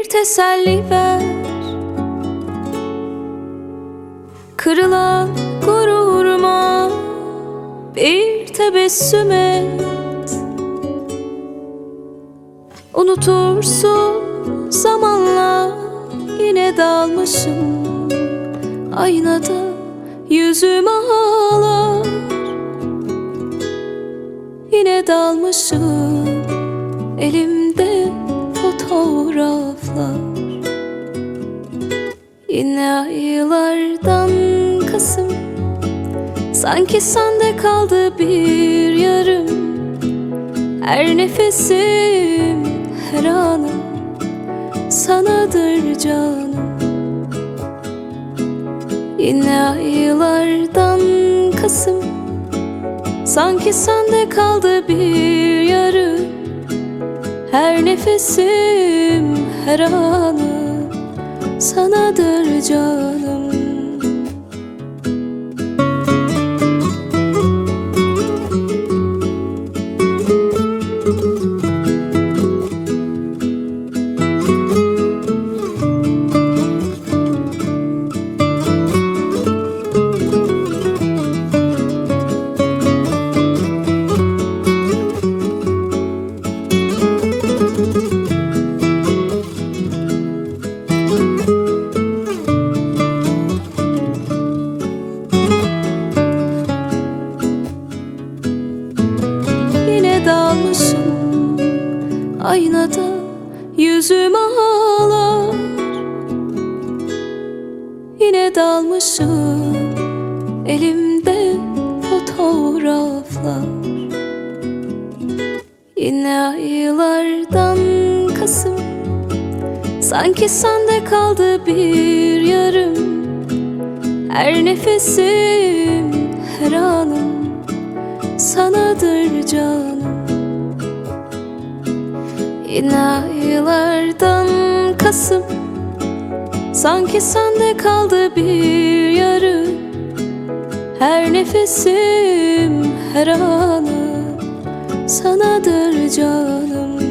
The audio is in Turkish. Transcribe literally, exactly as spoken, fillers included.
bir teselli ver. Kırılan gururuma bir tebessüm et. Unutursun zamanla, yine dalmışım aynada yüzüm ağlar. Yine dalmışım elimde fotoğraflar. Yine aylardan Kasım, sanki sende kaldı bir yarım. Her nefesim, her anım sanadır canım. Yine aylardan Kasım, sanki sende kaldı bir yarım. Her nefesim, her anım sanadır canım. Dalmışım aynada yüzüm ağlar. Yine dalmışım elimde fotoğraflar. Yine aylardan Kasım, sanki sende kaldı bir yarım. Her nefesim, her anım sanadır canım. Yine aylardan Kasım, sanki sende kaldı bir yarım. Her nefesim, her anım sanadır canım.